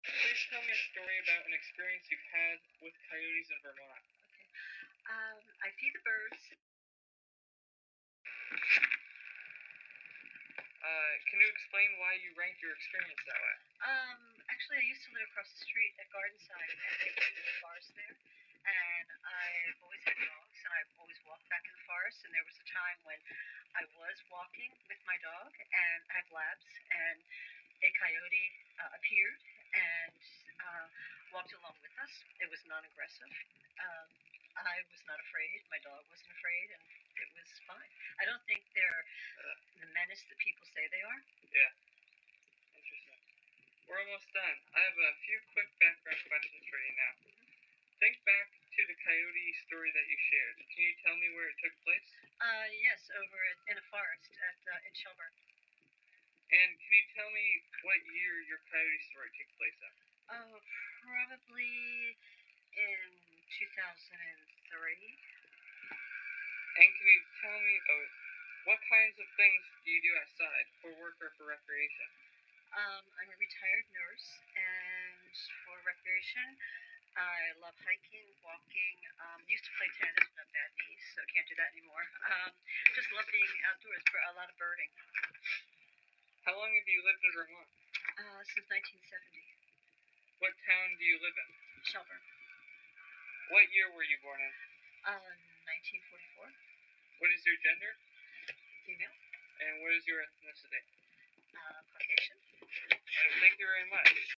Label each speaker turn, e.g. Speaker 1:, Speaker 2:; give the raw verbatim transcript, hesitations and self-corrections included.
Speaker 1: Please tell me a story about an experience you've had with coyotes in Vermont.
Speaker 2: Okay. Um, I feed the birds.
Speaker 1: Uh, can you explain why you rank your experience that way?
Speaker 2: Um, actually, I used to live across the street at Gardenside, and they were in the forest there. And I've always had dogs, and I've always walked back in the forest. And there was a time when I was walking with my dog, and I have labs, and a coyote uh, appeared and uh, walked along with us. It was non-aggressive. Um, I was not afraid. My dog wasn't afraid, and it was fine. I don't think they're uh, the menace that people say they are.
Speaker 1: Yeah. Interesting. We're almost done. I have a few quick background questions for you now. Think back to the coyote story that you shared. Can you tell me where it took place?
Speaker 2: Uh, yes, over at, in a forest at uh, in Shelburne.
Speaker 1: And can you tell me what year your coyote story took place in?
Speaker 2: Oh, probably in two thousand three.
Speaker 1: And can you tell me oh, what kinds of things do you do outside, for work or for recreation?
Speaker 2: Um, I'm a retired nurse, and for recreation, I love hiking, walking. Um, used to play tennis, but I have bad knees, so can't do that anymore. Um, just love being outdoors. For a lot of birding.
Speaker 1: How long have you lived in Vermont?
Speaker 2: Uh, since nineteen seventy.
Speaker 1: What town do you live in?
Speaker 2: Shelburne.
Speaker 1: What year were you born in?
Speaker 2: Uh, nineteen forty-four.
Speaker 1: What is your gender?
Speaker 2: Female.
Speaker 1: And what is your ethnicity?
Speaker 2: Uh, Caucasian.
Speaker 1: Uh, thank you very much.